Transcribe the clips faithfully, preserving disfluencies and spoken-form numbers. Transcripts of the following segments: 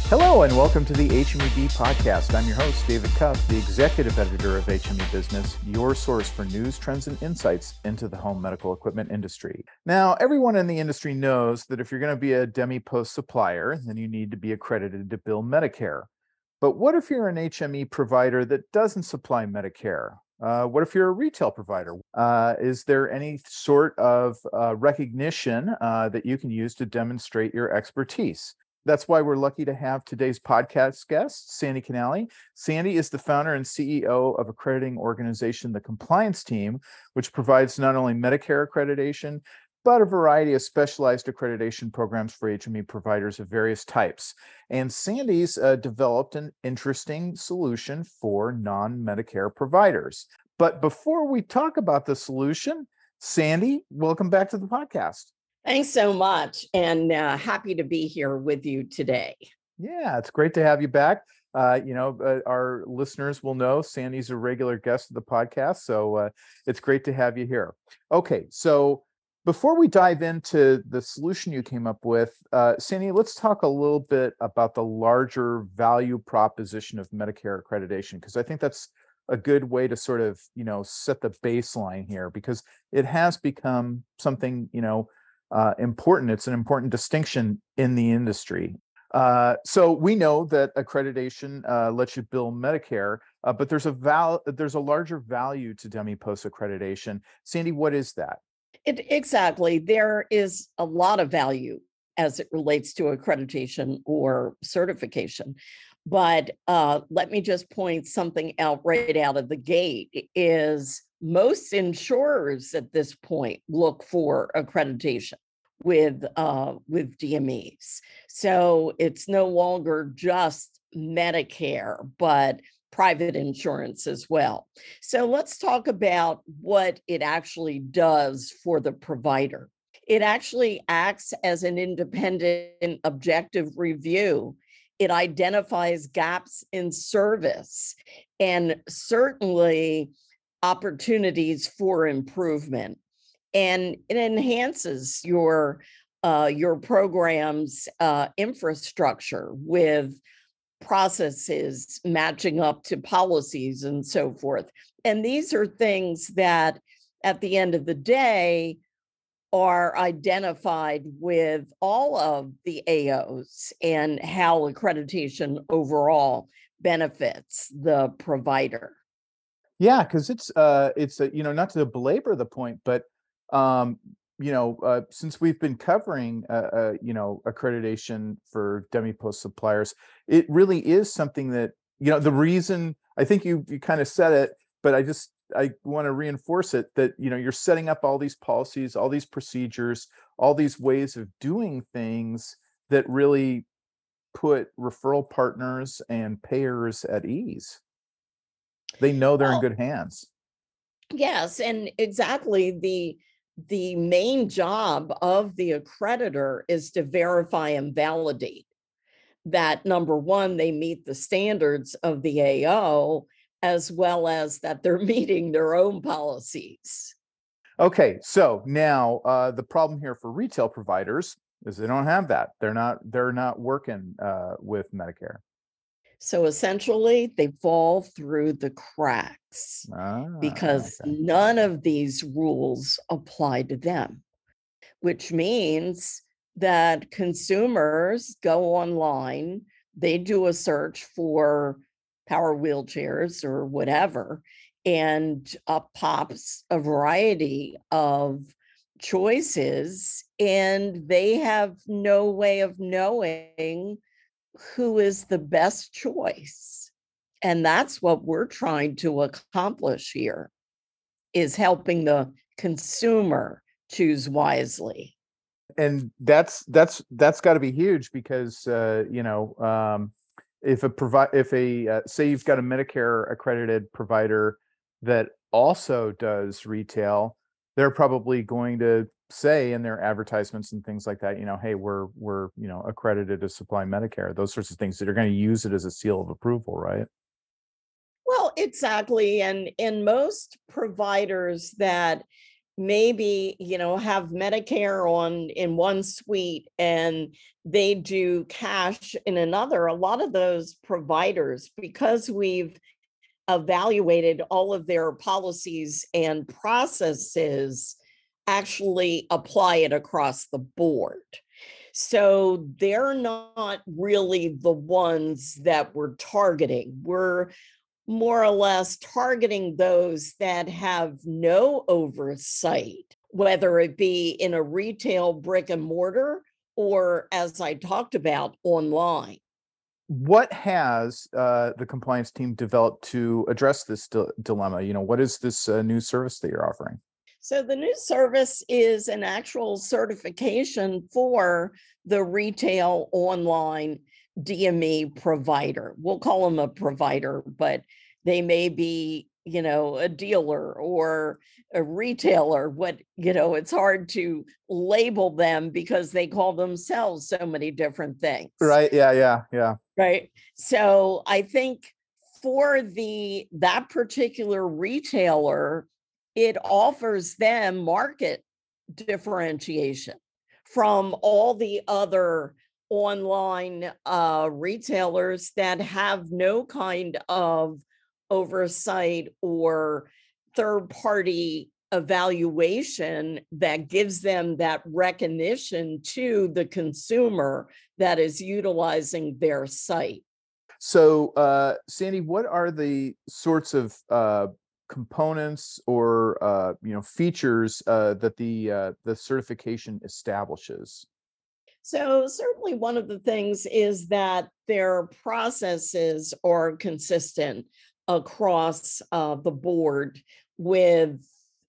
Hello and welcome to the H M E B podcast. I'm your host, David Cuff, the executive editor of H M E Business, your source for news, trends, and insights into the home medical equipment industry. Now, everyone in the industry knows that if you're going to be a DMEPOS supplier, then you need to be accredited to bill Medicare. But what if you're an H M E provider that doesn't supply Medicare? Uh, what if you're a retail provider? Uh, is there any sort of uh, recognition uh, that you can use to demonstrate your expertise? That's why we're lucky to have today's podcast guest, Sandy Canale. Sandy is the founder and C E O of accrediting organization, The Compliance Team, which provides not only Medicare accreditation, but a variety of specialized accreditation programs for H M E providers of various types. And Sandy's uh, developed an interesting solution for non-Medicare providers. But before we talk about the solution, Sandy, welcome back to the podcast. Thanks so much, and uh, happy to be here with you today. Yeah, it's great to have you back. Uh, you know, uh, our listeners will know Sandy's a regular guest of the podcast, so uh, it's great to have you here. Okay, so before we dive into the solution you came up with, uh, Sandy, let's talk a little bit about the larger value proposition of Medicare accreditation, because I think that's a good way to sort of, you know, set the baseline here, because it has become something, you know, Uh, important. It's an important distinction in the industry. Uh, so we know that accreditation uh, lets you bill Medicare, uh, but there's a val- there's a larger value to DMEPOS accreditation. Sandy, what is that? It, exactly. There is a lot of value as it relates to accreditation or certification. But uh, let me just point something out right out of the gate is most insurers at this point look for accreditation with uh, with D M Es. So it's no longer just Medicare, but private insurance as well. So let's talk about what it actually does for the provider. It actually acts as an independent objective review. It identifies gaps in service and certainly opportunities for improvement. And it enhances your uh, your program's uh, infrastructure with processes matching up to policies and so forth. And these are things that at the end of the day are identified with all of the A Os and how accreditation overall benefits the provider. Yeah, because it's uh, it's a, you know, not to belabor the point, but um, you know, uh, since we've been covering uh, uh, you know, accreditation for DMEPOS suppliers, it really is something that, you know, the reason I think you you kind of said it, but I just I want to reinforce it that, you know, you're setting up all these policies, all these procedures, all these ways of doing things that really put referral partners and payers at ease. They know they're in Well, good hands. yes, and exactly the the main job of the accreditor is to verify and validate that number one, they meet the standards of the A O, as well as that they're meeting their own policies. Okay, so now uh, the problem here for retail providers is they don't have that. They're not they're not working uh, with Medicare. So essentially, they fall through the cracks Ah, because okay. none of these rules apply to them, which means that consumers go online, they do a search for power wheelchairs or whatever, and up pops a variety of choices, and they have no way of knowing who is the best choice. And that's what we're trying to accomplish here is helping the consumer choose wisely. And that's that's that's got to be huge because uh, you know, um, if a provide if a uh, say you've got a Medicare accredited provider that also does retail, they're probably going to say in their advertisements and things like that, you know, hey, we're we're you know, accredited to supply Medicare, those sorts of things that are going to use it as a seal of approval, right? Well, exactly. And in most providers that maybe, you know, have Medicare on in one suite and they do cash in another. A lot of those providers, because we've evaluated all of their policies and processes, actually apply it across the board. So they're not really the ones that we're targeting. We're more or less targeting those that have no oversight, whether it be in a retail brick and mortar or, as I talked about, online. What has uh, the compliance team developed to address this di- dilemma? You know, what is this uh, new service that you're offering? So the new service is an actual certification for the retail online D M E provider. We'll call them a provider, but they may be, you know, a dealer or a retailer. What, you know, it's hard to label them because they call themselves so many different things. Right. Yeah. Yeah. Yeah. Right. So I think for the that particular retailer, it offers them market differentiation from all the other online uh, retailers that have no kind of oversight or third party evaluation that gives them that recognition to the consumer that is utilizing their site. So, uh, Sandy, what are the sorts of uh, components or uh, you know features uh, that the uh, the certification establishes? So certainly one of the things is that their processes are consistent across uh, the board with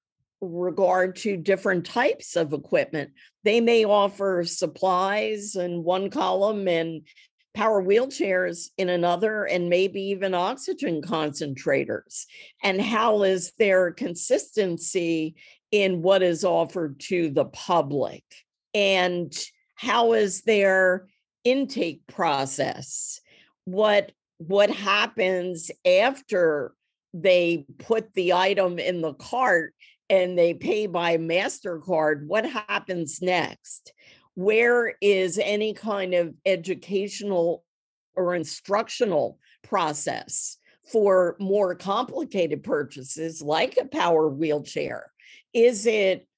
regard to different types of equipment. They may offer supplies in one column and power wheelchairs in another, and maybe even oxygen concentrators. And how is their consistency in what is offered to the public? And how is their intake process? What what happens after they put the item in the cart and they pay by MasterCard? What happens next? Where is any kind of educational or instructional process for more complicated purchases like a power wheelchair? Is it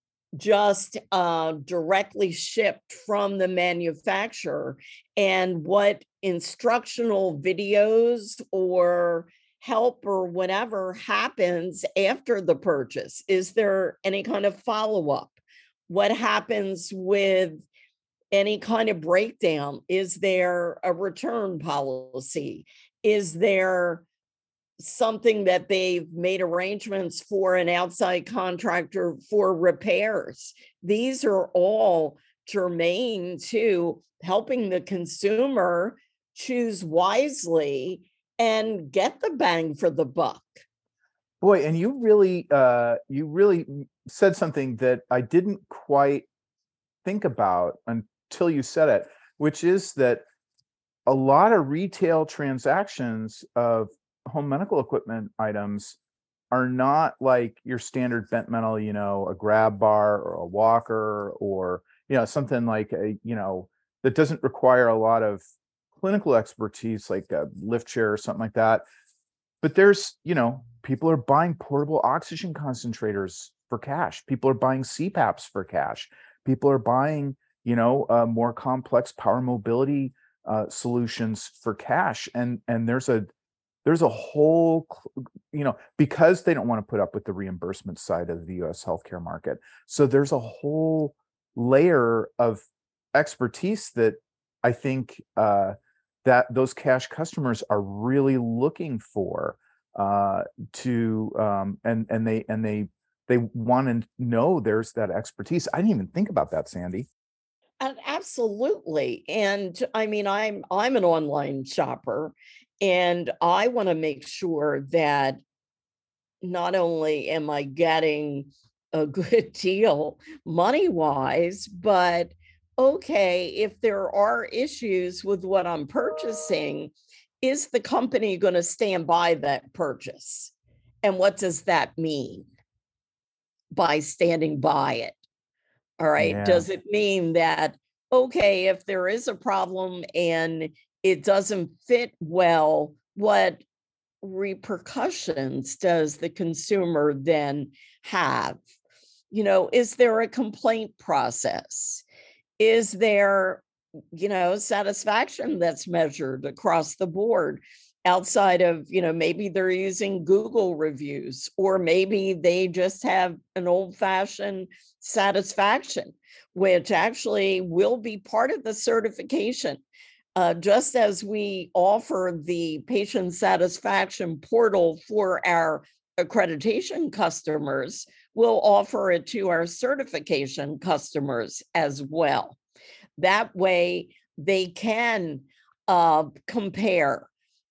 just uh, directly shipped from the manufacturer? And what instructional videos or help or whatever happens after the purchase? Is there any kind of follow-up? What happens with any kind of breakdown? Is there a return policy? Is there something that they've made arrangements for an outside contractor for repairs? These are all germane to helping the consumer choose wisely and get the bang for the buck. Boy, and you really uh, you really said something that I didn't quite think about until you said it, which is that a lot of retail transactions of home medical equipment items are not like your standard bent metal, you know, a grab bar or a walker or, you know, something like a, you know, that doesn't require a lot of clinical expertise, like a lift chair or something like that. But there's, you know, people are buying portable oxygen concentrators for cash. People are buying C PAPs for cash. People are buying, you know, uh, more complex power mobility uh, solutions for cash. And and there's a there's a whole, you know, because they don't want to put up with the reimbursement side of the U S healthcare market. So there's a whole layer of expertise that I think uh, that those cash customers are really looking for uh, to, um, and and they and they they want to know there's that expertise. I didn't even think about that, Sandy. And absolutely. And I mean, I'm I'm an online shopper, and I want to make sure that not only am I getting a good deal money wise, but okay, if there are issues with what I'm purchasing, is the company going to stand by that purchase? And what does that mean? by standing by it? All right. Yeah. Does it mean that, okay, if there is a problem and it doesn't fit well, what repercussions does the consumer then have? You know, is there a complaint process? Is there, you know, satisfaction that's measured across the board outside of, you know, maybe they're using Google reviews, or maybe they just have an old fashioned satisfaction, which actually will be part of the certification. Uh, just as we offer the patient satisfaction portal for our accreditation customers, we'll offer it to our certification customers as well. That way, they can uh, compare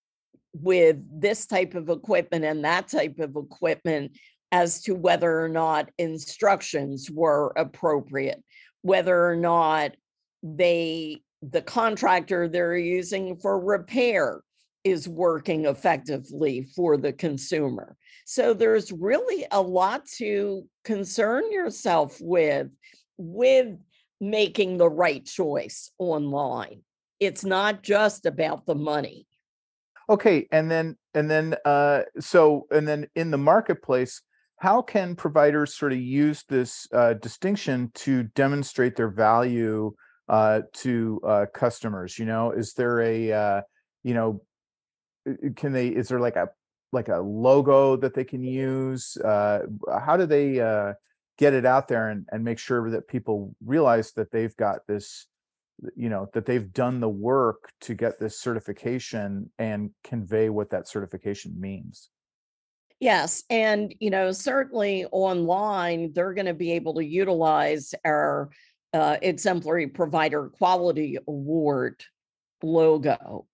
with this type of equipment and that type of equipment as to whether or not instructions were appropriate, whether or not they the contractor they're using for repair is working effectively for the consumer. So there's really a lot to concern yourself with with making the right choice online. It's not just about the money. Okay, and then and then uh, so and then in the marketplace, how can providers sort of use this uh, distinction to demonstrate their value uh, to uh, customers? You know, is there a uh, you know, uh, can they? Is there like a like a logo that they can use? Uh, how do they uh, get it out there and, and make sure that people realize that they've got this, you know, that they've done the work to get this certification and convey what that certification means? Yes. And, you know, certainly online, they're going to be able to utilize our uh, Exemplary Provider Quality Award logo.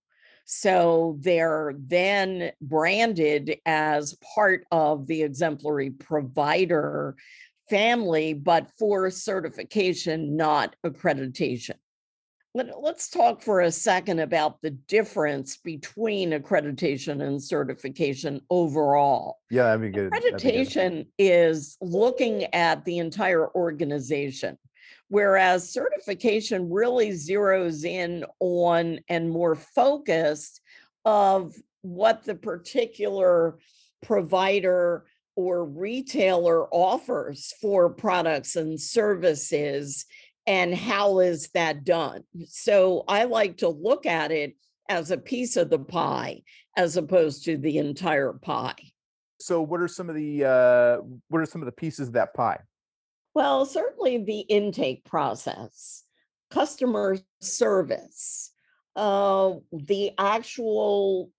So they're then branded as part of the Exemplary Provider family, but for certification, not accreditation. Let, us talk for a second about the difference between accreditation and certification overall. Yeah, that'd be good. That'd be good. Accreditation is looking at the entire organization, whereas certification really zeroes in on and more focused of what the particular provider or retailer offers for products and services, and how is that done. So I like to look at it as a piece of the pie as opposed to the entire pie. So what are some of the uh, what are some of the pieces of that pie? Well, certainly the intake process, customer service, uh, the actual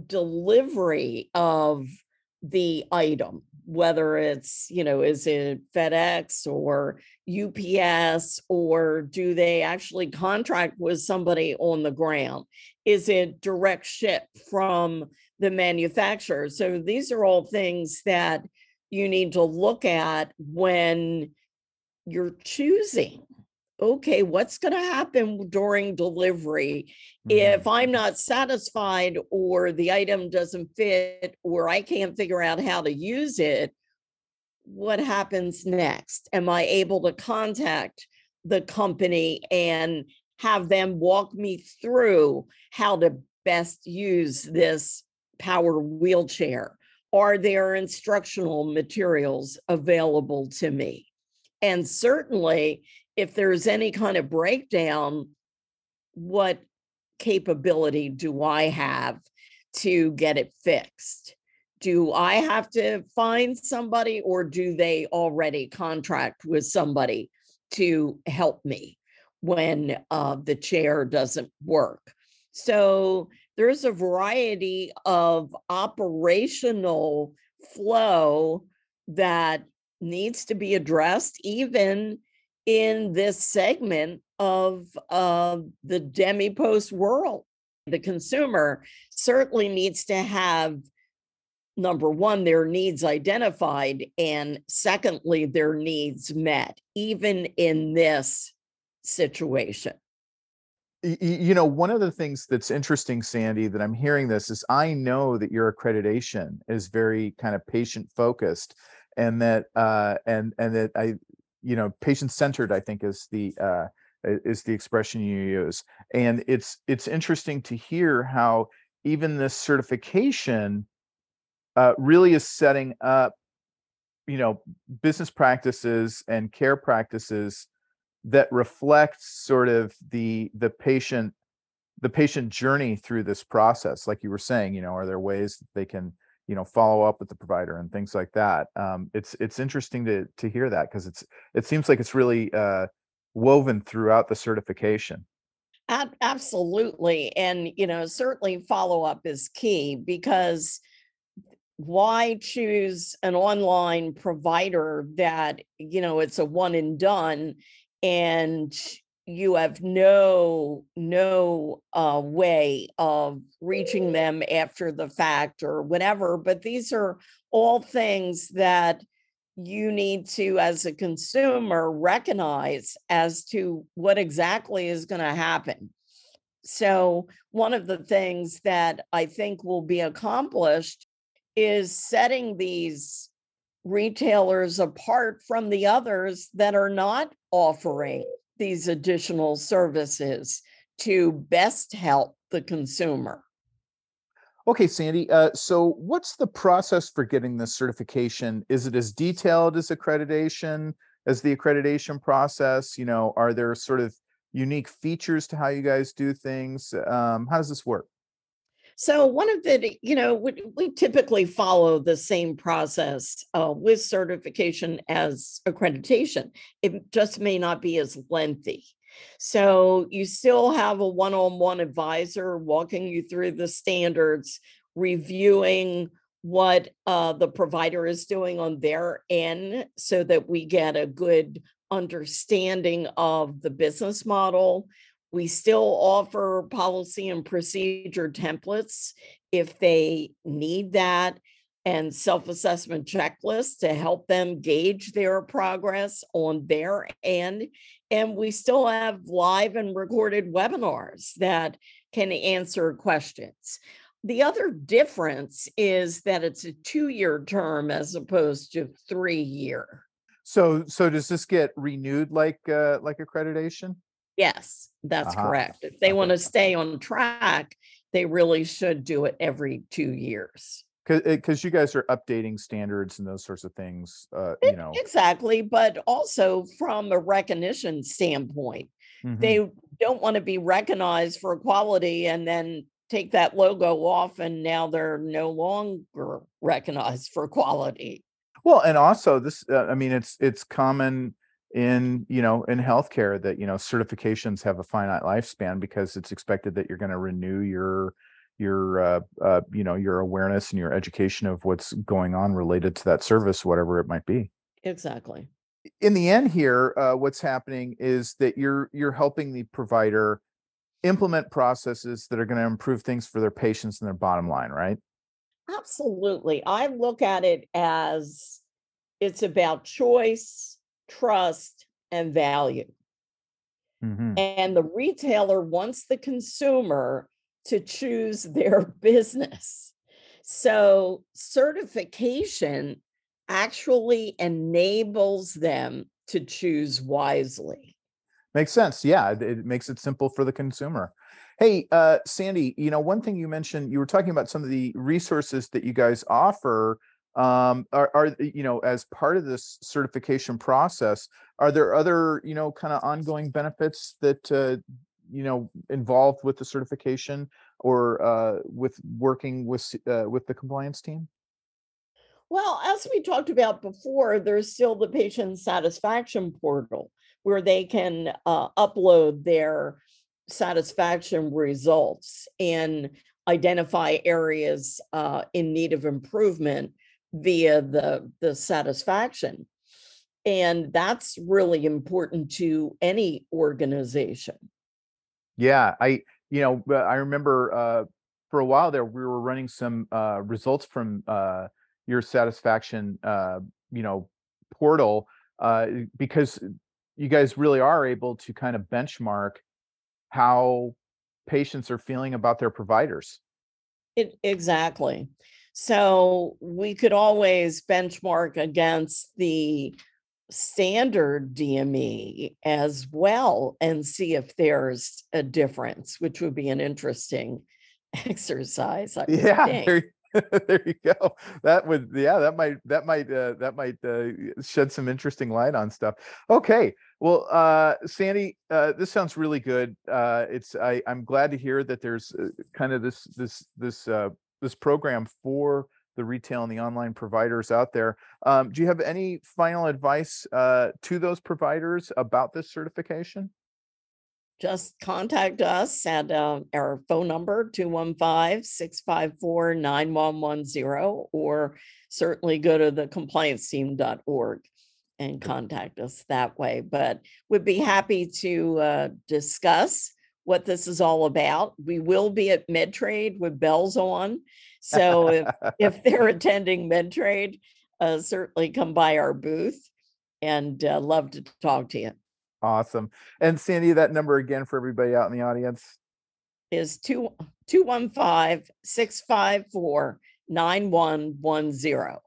delivery of the item, whether it's, you know, is it FedEx or U P S, or do they actually contract with somebody on the ground? Is it direct ship from the manufacturer? So these are all things that you need to look at when you're choosing, okay, what's going to happen during delivery if I'm not satisfied, or the item doesn't fit, or I can't figure out how to use it? What happens next? Am I able to contact the company and have them walk me through how to best use this power wheelchair? Are there instructional materials available to me? And certainly, if there's any kind of breakdown, what capability do I have to get it fixed? Do I have to find somebody, or do they already contract with somebody to help me when uh, the chair doesn't work? So there's a variety of operational flow that needs to be addressed, even in this segment of uh, the DMEPOS world. The consumer certainly needs to have, number one, their needs identified, and secondly, their needs met, even in this situation. You know, one of the things that's interesting, Sandy, that I'm hearing this is, I know that your accreditation is very kind of patient focused. and that uh, and and that I, you know, patient centered, I think is the uh, is the expression you use, and it's it's interesting to hear how even this certification uh, really is setting up, you know, business practices and care practices that reflect sort of the the patient the patient journey through this process. Like you were saying, you know, are there ways that they can, you know, follow up with the provider and things like that. Um, it's it's interesting to to hear that, because it's it seems like it's really uh, woven throughout the certification. Ab- Absolutely. And, you know, certainly follow up is key, because why choose an online provider that, you know, it's a one and done, and you have no no uh, way of reaching them after the fact or whatever. But these are all things that you need to, as a consumer, recognize as to what exactly is going to happen. So one of the things that I think will be accomplished is setting these retailers apart from the others that are not offering these additional services to best help the consumer. Okay, Sandy. Uh, so, what's the process for getting this certification? Is it as detailed as accreditation, as the accreditation process? You know, are there sort of unique features to how you guys do things? Um, how does this work? So one of the, you know, we, we typically follow the same process uh, with certification as accreditation. It just may not be as lengthy. So you still have a one-on-one advisor walking you through the standards, reviewing what uh, the provider is doing on their end so that we get a good understanding of the business model. We still offer policy and procedure templates if they need that, and self-assessment checklists to help them gauge their progress on their end. And we still have live and recorded webinars that can answer questions. The other difference is that it's a two-year term as opposed to three-year. So, so does this get renewed like uh, like accreditation? Yes, that's Uh-huh. correct. If they want Okay. to stay on track, they really should do it every two years. Because you guys are updating standards and those sorts of things, uh, E- you know. Exactly, but also from a recognition standpoint, Mhm. they don't want to be recognized for quality and then take that logo off and now they're no longer recognized for quality. Well, and also this, uh, I mean, it's it's common in, you know, in healthcare that, you know, certifications have a finite lifespan, because it's expected that you're going to renew your your uh, uh, you know, your awareness and your education of what's going on related to that service, whatever it might be. Exactly. In the end here, uh, what's happening is that you're you're helping the provider implement processes that are going to improve things for their patients and their bottom line, right? Absolutely. I look at it as it's about choice, trust, and value. Hmm. And the retailer wants the consumer to choose their business. So certification actually enables them to choose wisely. Makes sense. Yeah, it, it makes it simple for the consumer. Hey, uh, Sandy, you know, one thing you mentioned, you were talking about some of the resources that you guys offer. Um, are, are you know, as part of this certification process, are there other, you know, kind of ongoing benefits that uh, you know, involved with the certification, or uh, with working with uh, with the compliance team? Well, as we talked about before, there's still the patient satisfaction portal where they can uh, upload their satisfaction results and identify areas uh, in need of improvement via the, the satisfaction. And that's really important to any organization. Yeah, I, you know, but I remember uh, for a while there, we were running some uh, results from uh, your satisfaction, uh, you know, portal, uh, because you guys really are able to kind of benchmark how patients are feeling about their providers. It, exactly. So we could always benchmark against the standard D M E as well and see if there's a difference, which would be an interesting exercise, I would Yeah, think. there, there you go. That would, yeah, that might, that might, uh, that might uh, shed some interesting light on stuff. Okay, well, uh, Sandy, uh, this sounds really good. Uh, it's, I, I'm glad to hear that there's uh, kind of this, this, this, uh, this program for the retail and the online providers out there. Um, do you have any final advice uh, to those providers about this certification? Just contact us at uh, our phone number, two one five, six five four, nine one one zero, or certainly go to the compliance team dot org and contact us that way. But we'd be happy to uh, discuss what this is all about. We will be at MedTrade with bells on. So if, if they're attending MedTrade, uh, certainly come by our booth, and uh, love to talk to you. Awesome. And Sandy, that number again for everybody out in the audience Is two two one five, six five four, nine one one zero.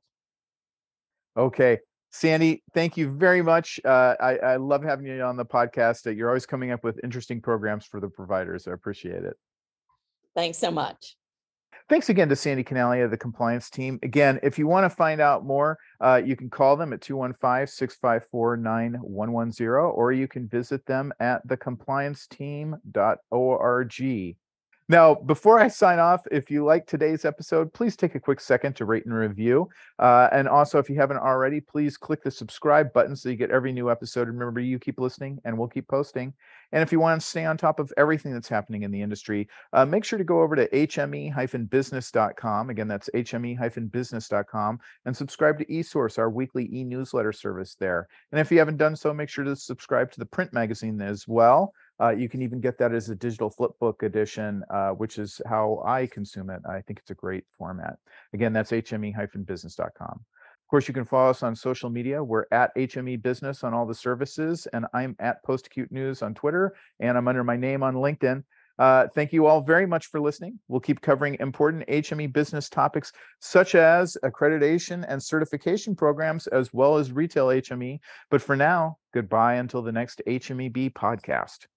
Okay. Sandy, thank you very much. Uh, I, I love having you on the podcast. Uh, You're always coming up with interesting programs for the providers. I appreciate it. Thanks so much. Thanks again to Sandy Canalia, the compliance team. Again, if you want to find out more, uh, you can call them at two one five, six five four, nine one one zero, or you can visit them at the compliance team dot org. Now, before I sign off, if you like today's episode, please take a quick second to rate and review. Uh, and also, if you haven't already, please click the subscribe button so you get every new episode. Remember, you keep listening and we'll keep posting. And if you want to stay on top of everything that's happening in the industry, uh, make sure to go over to H M E business dot com. Again, that's H M E business dot com, and subscribe to eSource, our weekly e-newsletter service there. And if you haven't done so, make sure to subscribe to the print magazine as well. Uh, you can even get that as a digital flipbook edition, uh, which is how I consume it. I think it's a great format. Again, that's H M E business dot com. Of course, you can follow us on social media. We're at H M E Business on all the services, and I'm at PostAcute News on Twitter, and I'm under my name on LinkedIn. Uh, thank you all very much for listening. We'll keep covering important H M E business topics such as accreditation and certification programs, as well as retail H M E. But for now, goodbye until the next H M E B podcast.